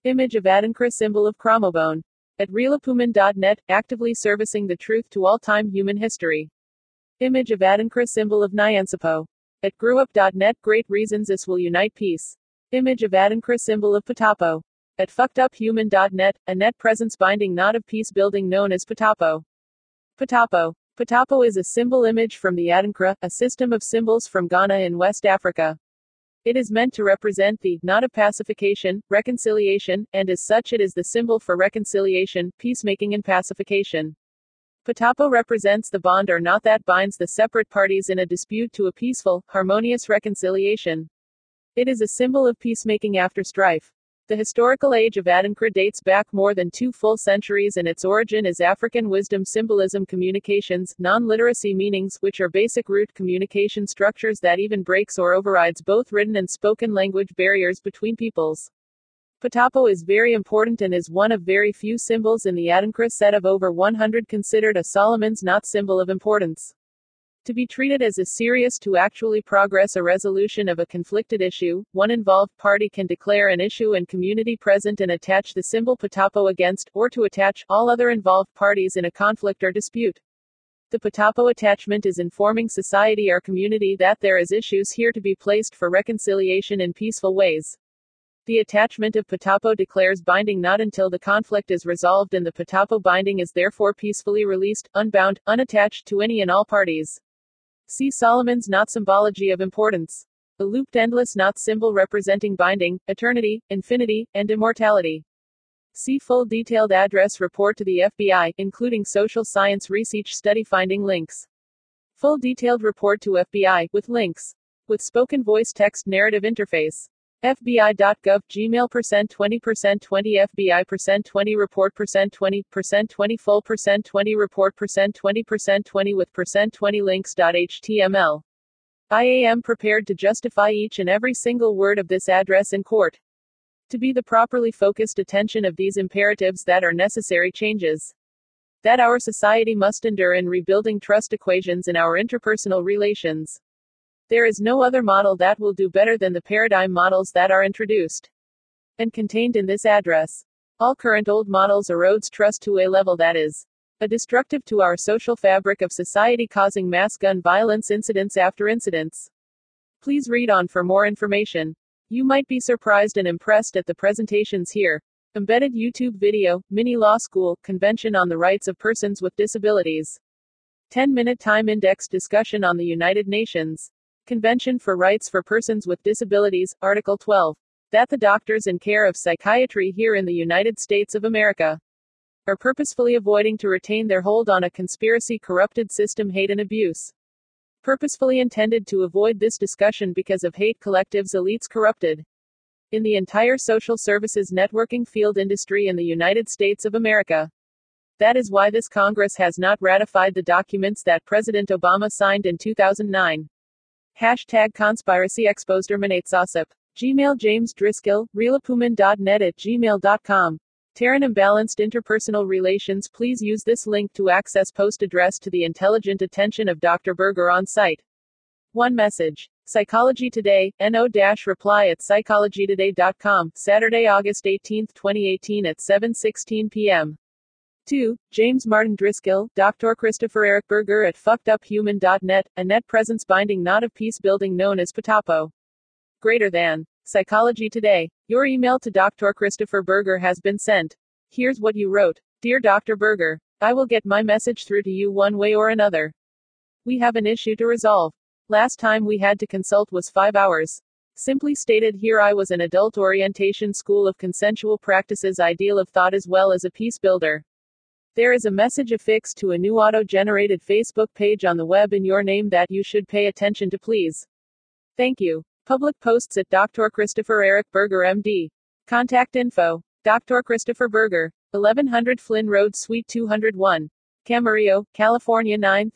Image of Adinkra symbol of chromobone. At realapuman.net, actively servicing the truth to all-time human history. Image of Adinkra symbol of Nyansapo. At growup.net, great reasons this will unite peace. Image of Adinkra symbol of Patapo. At fuckeduphuman.net, a net presence binding knot of peace building known as Patapo. Patapo. Patapo is a symbol image from the Adinkra, a system of symbols from Ghana in West Africa. It is meant to represent the knot of pacification, reconciliation, and as such it is the symbol for reconciliation, peacemaking and pacification. Patapo represents the bond or knot that binds the separate parties in a dispute to a peaceful, harmonious reconciliation. It is a symbol of peacemaking after strife. The historical age of Adinkra dates back more than 2 full centuries and its origin is African wisdom symbolism communications, non-literacy meanings, which are basic root communication structures that even breaks or overrides both written and spoken language barriers between peoples. Patapo is very important and is one of very few symbols in the Adinkra set of over 100 considered a Solomon's knot symbol of importance. To be treated as a serious to actually progress a resolution of a conflicted issue, one involved party can declare an issue and community present and attach the symbol Patapo against, or to attach, all other involved parties in a conflict or dispute. The Patapo attachment is informing society or community that there is issues here to be placed for reconciliation in peaceful ways. The attachment of Patapo declares binding not until the conflict is resolved and the Patapo binding is therefore peacefully released, unbound, unattached to any and all parties. See Solomon's knot symbology of importance. A looped endless knot symbol representing binding, eternity, infinity, and immortality. See full detailed address report to the FBI, including social science research study finding links. Full detailed report to FBI, with links. With spoken voice text narrative interface. FBI.gov, Gmail %20% 20 FBI %20 report %20% 20 full %20 report %20% 20 with %20 links.html. I am prepared to justify each and every single word of this address in court. To be the properly focused attention of these imperatives that are necessary changes that our society must endure in rebuilding trust equations in our interpersonal relations. There is no other model that will do better than the paradigm models that are introduced and contained in this address. All current old models erodes trust to a level that is a destructive to our social fabric of society, causing mass gun violence incidents after incidents. Please read on for more information. You might be surprised and impressed at the presentations here. Embedded YouTube video, Mini Law School, Convention on the Rights of Persons with Disabilities. 10-minute time index discussion on the United Nations Convention for Rights for Persons with Disabilities, Article 12. That the doctors in care of psychiatry here in the United States of America are purposefully avoiding to retain their hold on a conspiracy corrupted system hate and abuse. Purposefully intended to avoid this discussion because of hate collectives elites corrupted in the entire social services networking field industry in the United States of America. That is why this Congress has not ratified the documents that President Obama signed in 2009. Hashtag conspiracy exposedterminates. Gmail James Driscoll, realapuman.net at gmail.com. Terran imbalanced interpersonal relations. Please use this link to access post address to the intelligent attention of Dr. Berger on site. One message. Psychology Today, no-reply at psychologytoday.com, Saturday, August 18, 2018 at 7:16 p.m. 2. James Martin Driscoll, Dr. Christopher Eric Berger at fuckeduphuman.net, a net presence binding knot of peace building known as Patapo. Greater than. Psychology Today. Your email to Dr. Christopher Berger has been sent. Here's what you wrote. Dear Dr. Berger, I will get my message through to you one way or another. We have an issue to resolve. Last time we had to consult was 5 hours. Simply stated, here I was an adult orientation school of consensual practices ideal of thought as well as a peace builder. There is a message affixed to a new auto-generated Facebook page on the web in your name that you should pay attention to, please. Thank you. Public posts at Dr. Christopher Eric Berger MD. Contact info. Dr. Christopher Berger, 1100 Flynn Road Suite 201. Camarillo, California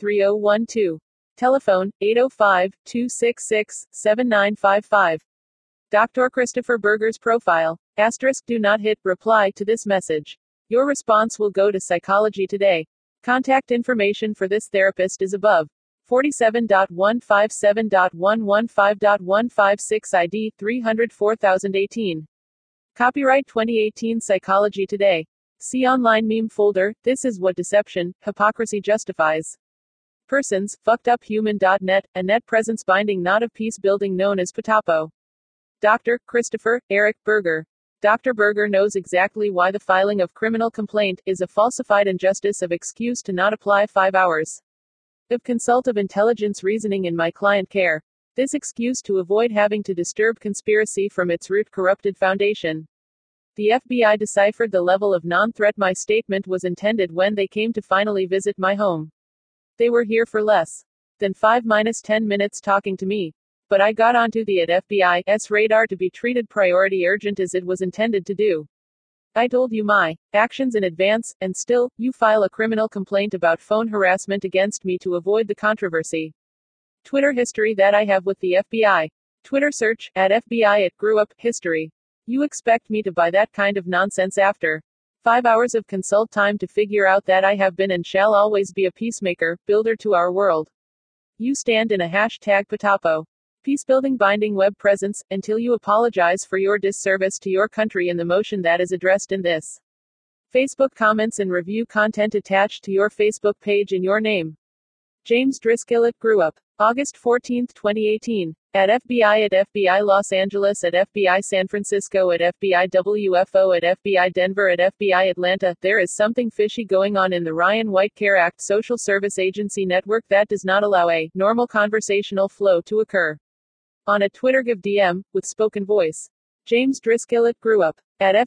93012. Telephone, 805-266-7955. Dr. Christopher Berger's profile. *, do not hit reply to this message. Your response will go to Psychology Today. Contact information for this therapist is above. 47.157.115.156 ID 304018. Copyright 2018 Psychology Today. See online meme folder. This is what deception, hypocrisy justifies. Persons, fuckeduphuman.net, a net presence binding knot of peace building known as Patapo. Dr. Christopher Eric Berger. Dr. Berger knows exactly why the filing of criminal complaint is a falsified injustice of excuse to not apply 5 hours of consult of intelligence reasoning in my client care. This excuse to avoid having to disturb conspiracy from its root corrupted foundation. The FBI deciphered the level of non-threat my statement was intended when they came to finally visit my home. They were here for less than 5-10 minutes talking to me. But I got onto the FBI's radar to be treated priority urgent as it was intended to do. I told you my actions in advance, and still, you file a criminal complaint about phone harassment against me to avoid the controversy. Twitter history that I have with the FBI. Twitter search, at FBI it grew up, history. You expect me to buy that kind of nonsense after 5 hours of consult time to figure out that I have been and shall always be a peacemaker, builder to our world. You stand in a hashtag Patapo. Peacebuilding binding web presence, until you apologize for your disservice to your country in the motion that is addressed in this. Facebook comments and review content attached to your Facebook page in your name. James Driscoll at Grew Up. August 14, 2018. At FBI at FBI Los Angeles at FBI San Francisco at FBI WFO at FBI Denver at FBI Atlanta, there is something fishy going on in the Ryan White Care Act social service agency network that does not allow a normal conversational flow to occur. On a Twitter give DM, with spoken voice. James Driscoll at Grew Up. At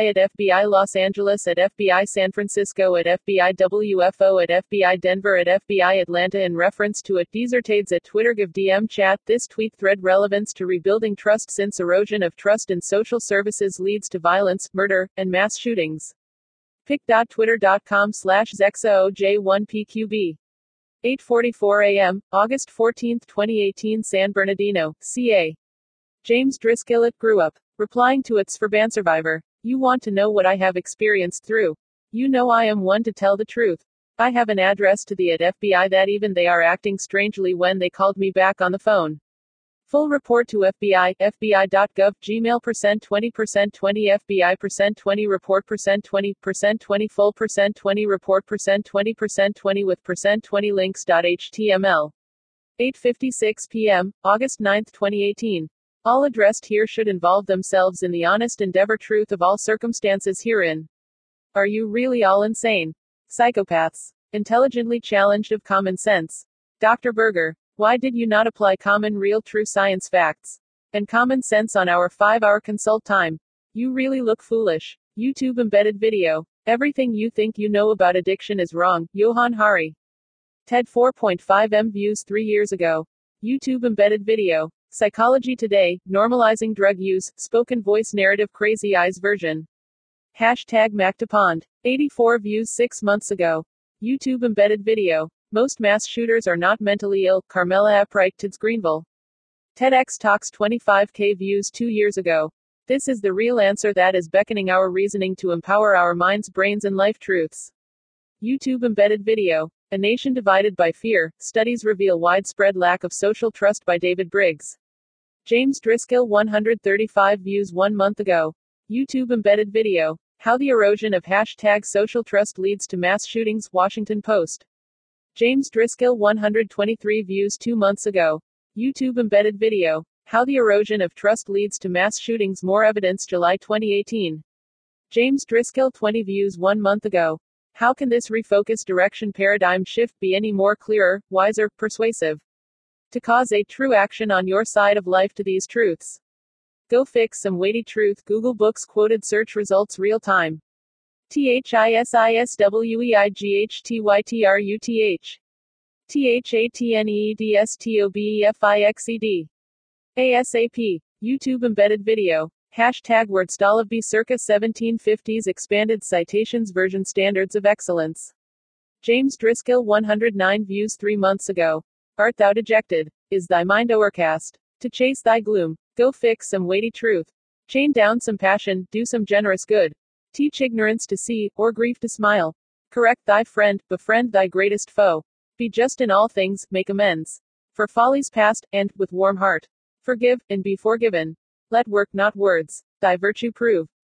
FBI Los Angeles at FBI San Francisco at FBI WFO at FBI Denver at FBI Atlanta in reference to a Desertades at Twitter give DM chat. This tweet thread relevance to rebuilding trust since erosion of trust in social services leads to violence, murder, and mass shootings. pic.twitter.com/ZexaOJ1PQB. 8:44 a.m., August 14, 2018 San Bernardino, CA. James Driscoll at Grew Up. Replying to its Verban survivor. You want to know what I have experienced through. You know I am one to tell the truth. I have an address to the at FBI that even they are acting strangely when they called me back on the phone. Full report to FBI, FBI.gov, Gmail %20% 20 FBI %20 report %20% 20 full %20 report %20% 20 with %20 links.html. 8:56 p.m., August 9, 2018. All addressed here should involve themselves in the honest endeavor truth of all circumstances herein. Are you really all insane? Psychopaths. Intelligently challenged of common sense. Dr. Berger. Why did you not apply common real true science facts and common sense on our 5-hour consult time? You really look foolish. YouTube embedded video. Everything you think you know about addiction is wrong. Johan Hari. TED 4.5M views 3 years ago. YouTube embedded video. Psychology Today, normalizing drug use, spoken voice narrative crazy eyes version. Hashtag Mactapond. 84 views 6 months ago. YouTube embedded video. Most mass shooters are not mentally ill. Carmela Upright Tids Greenville. TEDx Talks 25K views 2 years ago. This is the real answer that is beckoning our reasoning to empower our minds, brains, and life truths. YouTube embedded video. A nation divided by fear. Studies reveal widespread lack of social trust by David Briggs. James Driscoll 135 views 1 month ago. YouTube embedded video. How the erosion of hashtag social trust leads to mass shootings. Washington Post. James Driscoll 123 views 2 months ago. YouTube embedded video. How the erosion of trust leads to mass shootings. More evidence. July 2018. James Driscoll 20 views 1 month ago. How can this refocused direction paradigm shift be any more clearer, wiser, persuasive? To cause a true action on your side of life to these truths. Go fix some weighty truth. Google Books quoted search results real time. THISISWEIGHTYTRUTH. THATNEEDSTOBEFIXED. ASAP. YouTube embedded video. Hashtag WordStolivB circa 1750s expanded citations version standards of excellence. James Driscoll 109 views 3 months ago. Art thou dejected? Is thy mind overcast? To chase thy gloom, go fix some weighty truth. Chain down some passion, do some generous good. Teach ignorance to see, or grief to smile. Correct thy friend, befriend thy greatest foe. Be just in all things, make amends for follies past, and, with warm heart, forgive, and be forgiven. Let work not words thy virtue prove.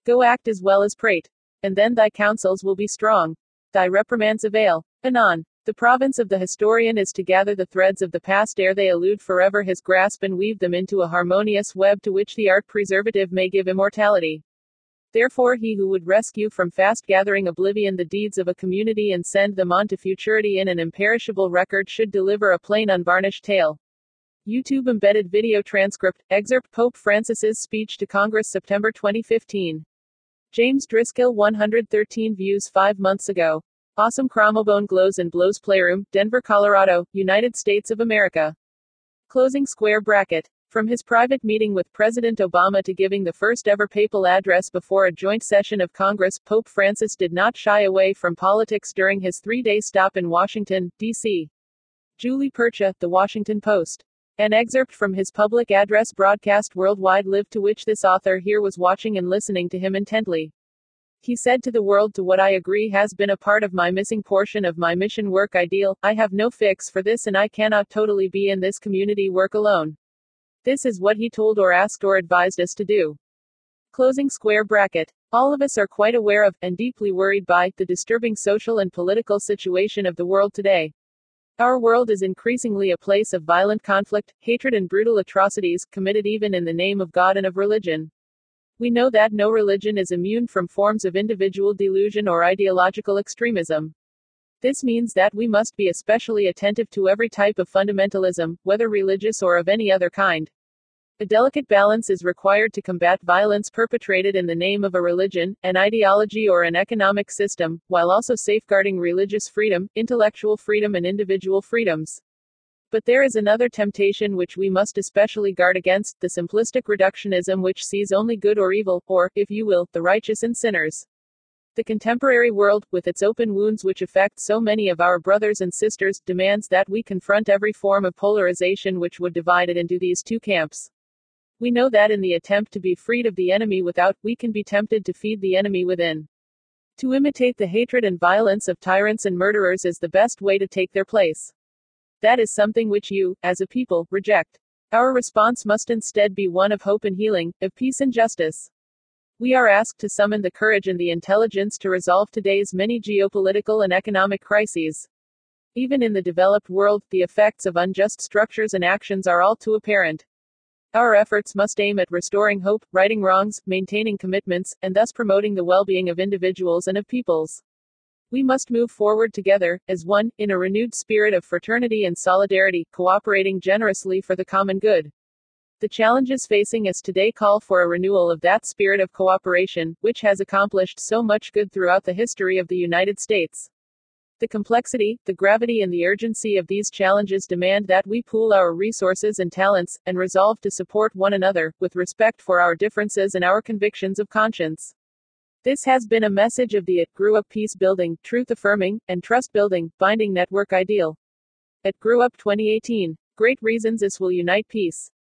Go act as well as prate. And then thy counsels will be strong. Thy reprimands avail. Anon. The province of the historian is to gather the threads of the past ere they elude forever his grasp and weave them into a harmonious web to which the art preservative may give immortality. Therefore he who would rescue from fast gathering oblivion the deeds of a community and send them on to futurity in an imperishable record should deliver a plain unvarnished tale. YouTube embedded video transcript, excerpt Pope Francis's speech to Congress September 2015. James Driscoll 113 views 5 months ago. Awesome Chromobone glows and blows Playroom, Denver, Colorado, United States of America. Closing square bracket. From his private meeting with President Obama to giving the first ever papal address before a joint session of Congress, Pope Francis did not shy away from politics during his 3-day stop in Washington, D.C. Julie Percha, The Washington Post. An excerpt from his public address broadcast worldwide lived to which this author here was watching and listening to him intently. He said to the world, to what I agree has been a part of my missing portion of my mission work ideal, I have no fix for this and I cannot totally be in this community work alone. This is what he told or asked or advised us to do. Closing square bracket. All of us are quite aware of, and deeply worried by, the disturbing social and political situation of the world today. Our world is increasingly a place of violent conflict, hatred and brutal atrocities, committed even in the name of God and of religion. We know that no religion is immune from forms of individual delusion or ideological extremism. This means that we must be especially attentive to every type of fundamentalism, whether religious or of any other kind. A delicate balance is required to combat violence perpetrated in the name of a religion, an ideology or an economic system, while also safeguarding religious freedom, intellectual freedom and individual freedoms. But there is another temptation which we must especially guard against, the simplistic reductionism which sees only good or evil, or, if you will, the righteous and sinners. The contemporary world, with its open wounds which affect so many of our brothers and sisters, demands that we confront every form of polarization which would divide it into these two camps. We know that in the attempt to be freed of the enemy without, we can be tempted to feed the enemy within. To imitate the hatred and violence of tyrants and murderers is the best way to take their place. That is something which you, as a people, reject. Our response must instead be one of hope and healing, of peace and justice. We are asked to summon the courage and the intelligence to resolve today's many geopolitical and economic crises. Even in the developed world, the effects of unjust structures and actions are all too apparent. Our efforts must aim at restoring hope, righting wrongs, maintaining commitments, and thus promoting the well-being of individuals and of peoples. We must move forward together, as one, in a renewed spirit of fraternity and solidarity, cooperating generously for the common good. The challenges facing us today call for a renewal of that spirit of cooperation, which has accomplished so much good throughout the history of the United States. The complexity, the gravity and the urgency of these challenges demand that we pool our resources and talents, and resolve to support one another, with respect for our differences and our convictions of conscience. This has been a message of the It Grew Up Peace Building, Truth Affirming, and Trust Building, Binding Network Ideal. It Grew Up 2018. Great reasons this will unite peace.